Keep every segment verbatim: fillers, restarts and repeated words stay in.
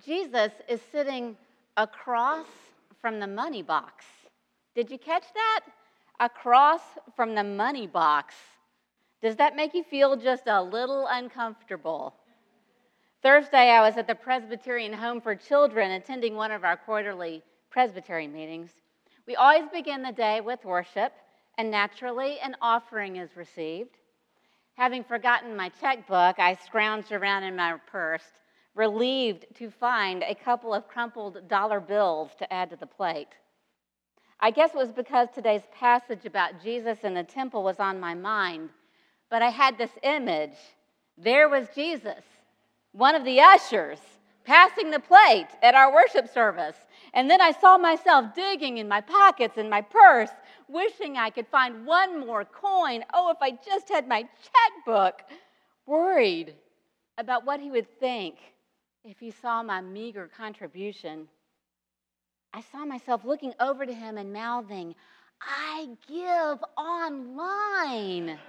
Jesus is sitting across from the money box. Did you catch that? Across from the money box. Does that make you feel just a little uncomfortable? Thursday, I was at the Presbyterian Home for Children attending one of our quarterly Presbyterian meetings. We always begin the day with worship, and naturally, an offering is received. Having forgotten my checkbook, I scrounged around in my purse, relieved to find a couple of crumpled dollar bills to add to the plate. I guess it was because today's passage about Jesus in the temple was on my mind, but I had this image. There was Jesus, one of the ushers, passing the plate at our worship service. And then I saw myself digging in my pockets and my purse, wishing I could find one more coin. Oh, if I just had my checkbook. Worried about what he would think if he saw my meager contribution. I saw myself looking over to him and mouthing, "I give online."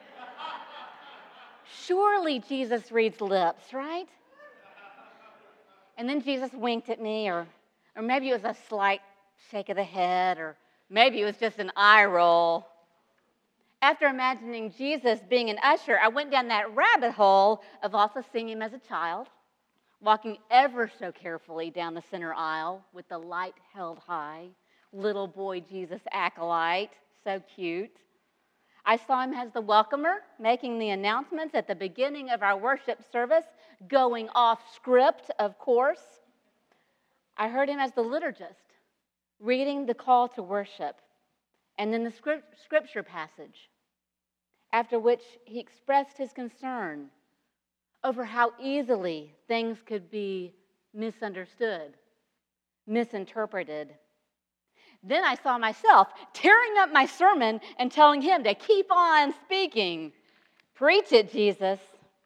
Surely Jesus reads lips, right? And then Jesus winked at me, or, or maybe it was a slight shake of the head, or maybe it was just an eye roll. After imagining Jesus being an usher, I went down that rabbit hole of also seeing him as a child, walking ever so carefully down the center aisle with the light held high, little boy Jesus acolyte, so cute. I saw him as the welcomer, making the announcements at the beginning of our worship service, going off script, of course. I heard him as the liturgist, reading the call to worship, and then the script, scripture passage, after which he expressed his concern over how easily things could be misunderstood, misinterpreted. Then I saw myself tearing up my sermon and telling him to keep on speaking. Preach it, Jesus.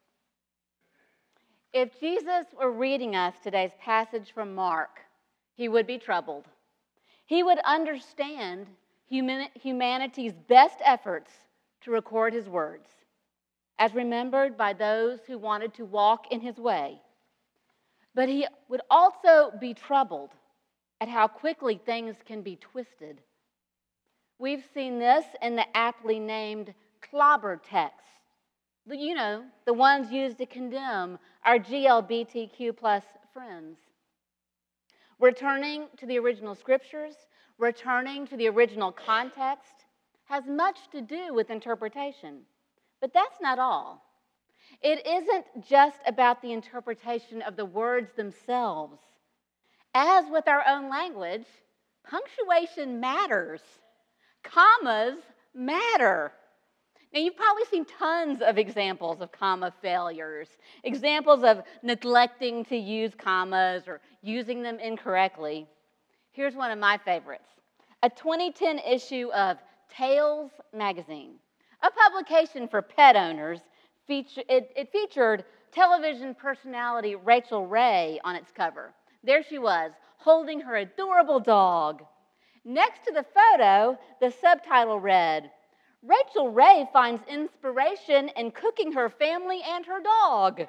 If Jesus were reading us today's passage from Mark, he would be troubled. He would understand human, humanity's best efforts to record his words, as remembered by those who wanted to walk in his way. But he would also be troubled at how quickly things can be twisted. We've seen this in the aptly named clobber texts, you know, the ones used to condemn our G L B T Q plus friends. Returning to the original scriptures, returning to the original context, has much to do with interpretation. But that's not all. It isn't just about the interpretation of the words themselves. As with our own language, punctuation matters. Commas matter. Now, you've probably seen tons of examples of comma failures, examples of neglecting to use commas or using them incorrectly. Here's one of my favorites. A twenty ten issue of Tales magazine, a publication for pet owners, feature, it, it featured television personality Rachael Ray on its cover. There she was, holding her adorable dog. Next to the photo, the subtitle read, "Rachael Ray finds inspiration in cooking her family and her dog."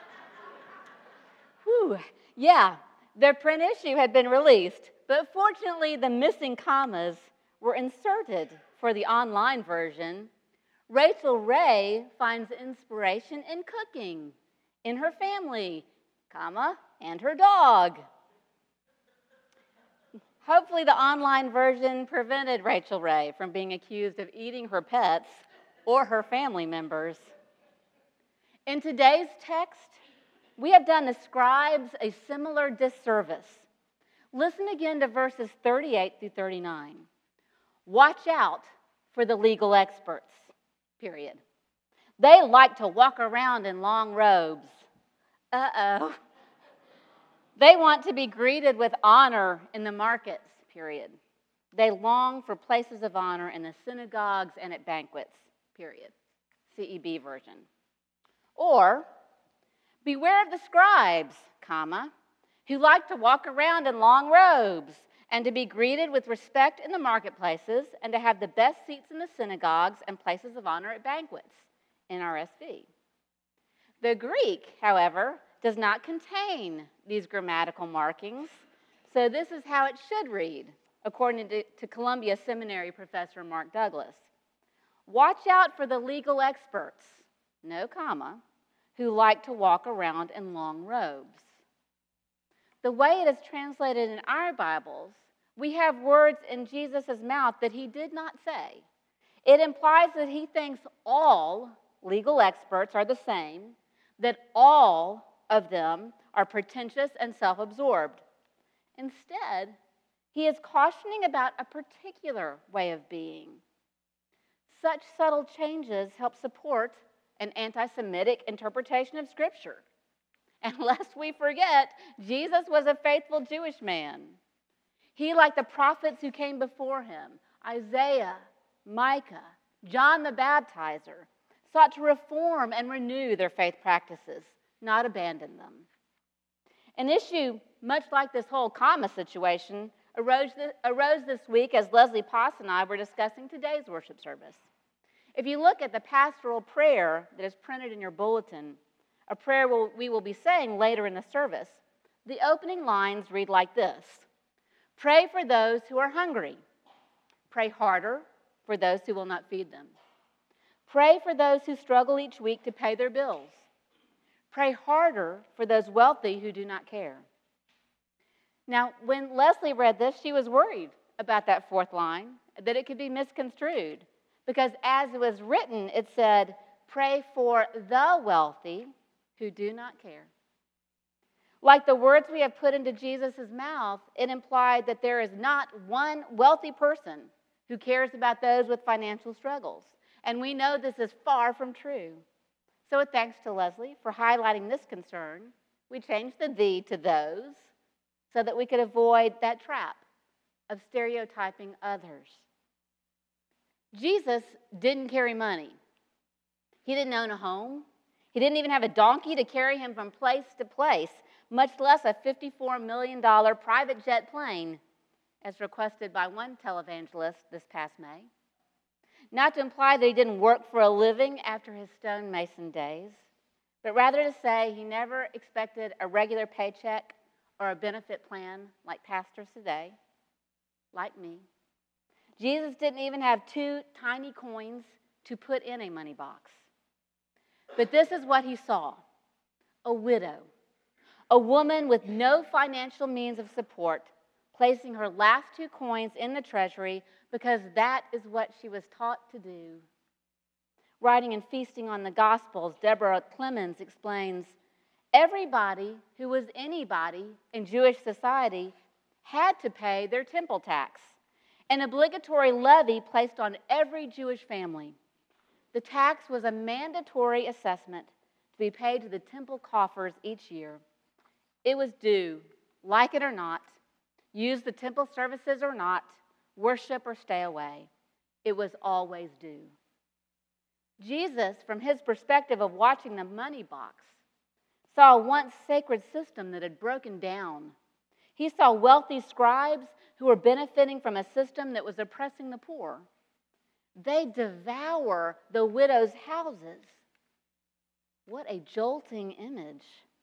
Whew, yeah, the print issue had been released, but fortunately the missing commas were inserted for the online version. Rachael Ray finds inspiration in cooking, in her family, comma, and her dog. Hopefully the online version prevented Rachael Ray from being accused of eating her pets or her family members. In today's text, we have done the scribes a similar disservice. Listen again to verses thirty-eight through thirty-nine. Watch out for the legal experts, period. They like to walk around in long robes. Uh-oh. They want to be greeted with honor in the markets, period. They long for places of honor in the synagogues and at banquets, period. C E B version. Or, beware of the scribes, comma, who like to walk around in long robes and to be greeted with respect in the marketplaces and to have the best seats in the synagogues and places of honor at banquets, N R S V. The Greek, however, does not contain these grammatical markings. So this is how it should read, according to, to Columbia Seminary professor Mark Douglas. Watch out for the legal experts, no comma, who like to walk around in long robes. The way it is translated in our Bibles, we have words in Jesus' mouth that he did not say. It implies that he thinks all legal experts are the same, that all of them are pretentious and self-absorbed. Instead, he is cautioning about a particular way of being. Such subtle changes help support an anti-Semitic interpretation of Scripture. And lest we forget, Jesus was a faithful Jewish man. He, like the prophets who came before him, Isaiah, Micah, John the Baptizer, sought to reform and renew their faith practices, not abandon them. An issue much like this whole comma situation arose, arose this week as Leslie Poss and I were discussing today's worship service. If you look at the pastoral prayer that is printed in your bulletin, a prayer we'll, we will be saying later in the service, the opening lines read like this: Pray for those who are hungry. Pray harder for those who will not feed them. Pray for those who struggle each week to pay their bills. Pray harder for those wealthy who do not care. Now, when Leslie read this, she was worried about that fourth line, that it could be misconstrued, because as it was written, it said, pray for the wealthy who do not care. Like the words we have put into Jesus' mouth, it implied that there is not one wealthy person who cares about those with financial struggles. And we know this is far from true. So with thanks to Leslie for highlighting this concern, we changed the "the" to "those" so that we could avoid that trap of stereotyping others. Jesus didn't carry money. He didn't own a home. He didn't even have a donkey to carry him from place to place, much less a fifty-four million dollars private jet plane, as requested by one televangelist this past May. Not to imply that he didn't work for a living after his stonemason days, but rather to say he never expected a regular paycheck or a benefit plan like pastors today, like me. Jesus didn't even have two tiny coins to put in a money box. But this is what he saw: a widow, a woman with no financial means of support, placing her last two coins in the treasury because that is what she was taught to do. Writing and Feasting on the Gospels, Deborah Clemens explains, everybody who was anybody in Jewish society had to pay their temple tax, an obligatory levy placed on every Jewish family. The tax was a mandatory assessment to be paid to the temple coffers each year. It was due, like it or not, use the temple services or not, worship or stay away. It was always due. Jesus, from his perspective of watching the money box, saw a once sacred system that had broken down. He saw wealthy scribes who were benefiting from a system that was oppressing the poor. They devour the widows' houses. What a jolting image.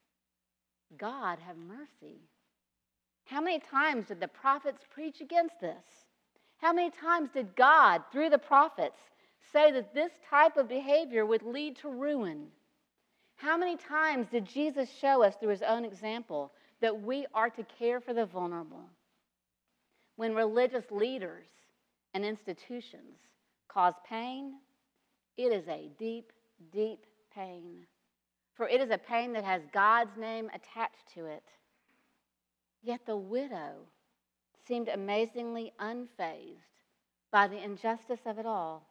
God have mercy. How many times did the prophets preach against this? How many times did God, through the prophets, say that this type of behavior would lead to ruin? How many times did Jesus show us through his own example that we are to care for the vulnerable? When religious leaders and institutions cause pain, it is a deep, deep pain. For it is a pain that has God's name attached to it. Yet the widow seemed amazingly unfazed by the injustice of it all.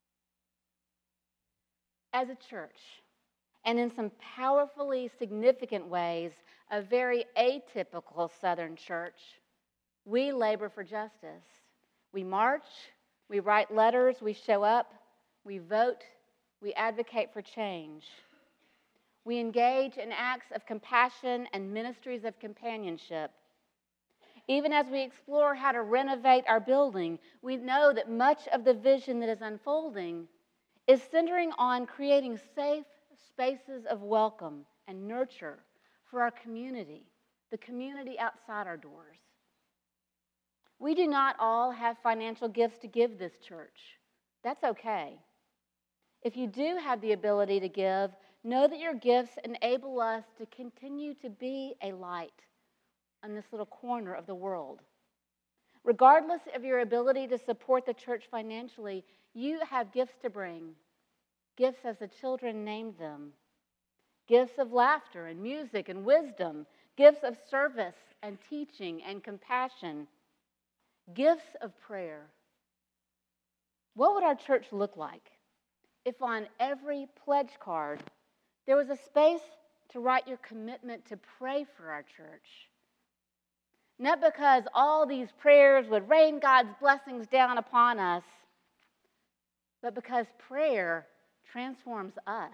As a church, and in some powerfully significant ways, a very atypical Southern church, we labor for justice. We march, we write letters, we show up, we vote, we advocate for change. We engage in acts of compassion and ministries of companionship. Even as we explore how to renovate our building, we know that much of the vision that is unfolding is centering on creating safe spaces of welcome and nurture for our community, the community outside our doors. We do not all have financial gifts to give this church. That's okay. If you do have the ability to give, know that your gifts enable us to continue to be a light on this little corner of the world. Regardless of your ability to support the church financially, you have gifts to bring. Gifts as the children named them. Gifts of laughter and music and wisdom. Gifts of service and teaching and compassion. Gifts of prayer. What would our church look like if on every pledge card there was a space to write your commitment to pray for our church? Not because all these prayers would rain God's blessings down upon us, but because prayer transforms us.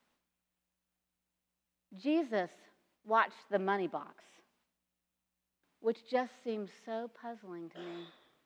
Jesus watched the money box, which just seems so puzzling to me.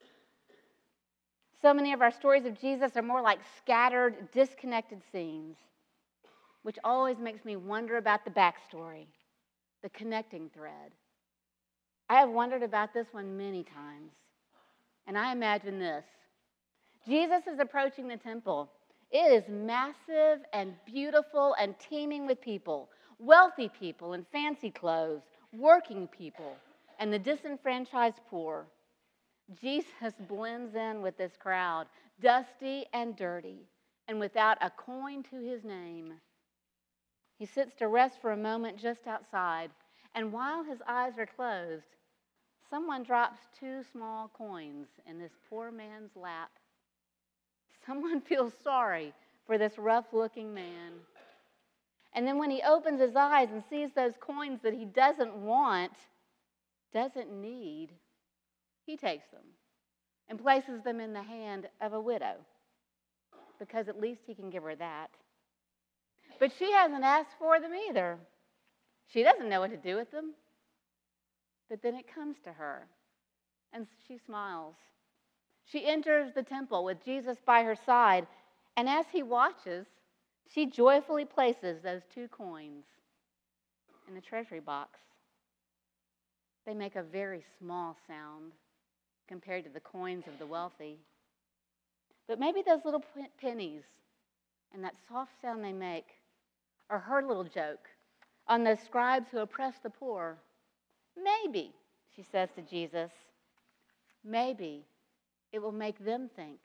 So many of our stories of Jesus are more like scattered, disconnected scenes, which always makes me wonder about the backstory, the connecting thread. I have wondered about this one many times, and I imagine this. Jesus is approaching the temple. It is massive and beautiful and teeming with people, wealthy people in fancy clothes, working people, and the disenfranchised poor. Jesus blends in with this crowd, dusty and dirty, and without a coin to his name. He sits to rest for a moment just outside, and while his eyes are closed, someone drops two small coins in this poor man's lap. Someone feels sorry for this rough-looking man. And then when he opens his eyes and sees those coins that he doesn't want, doesn't need, he takes them and places them in the hand of a widow, because at least he can give her that. But she hasn't asked for them either. She doesn't know what to do with them. But then it comes to her, and she smiles. She enters the temple with Jesus by her side, and as he watches, she joyfully places those two coins in the treasury box. They make a very small sound compared to the coins of the wealthy. But maybe those little pennies and that soft sound they make are her little joke on those scribes who oppress the poor. Maybe, she says to Jesus, maybe it will make them think.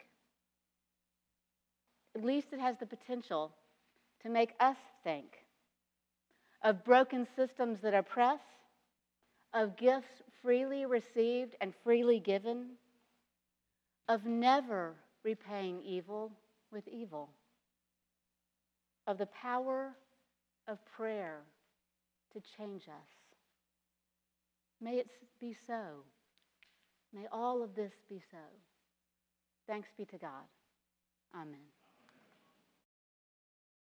At least it has the potential to make us think of broken systems that oppress, of gifts freely received and freely given, of never repaying evil with evil, of the power of prayer to change us. May it be so. May all of this be so. Thanks be to God. Amen.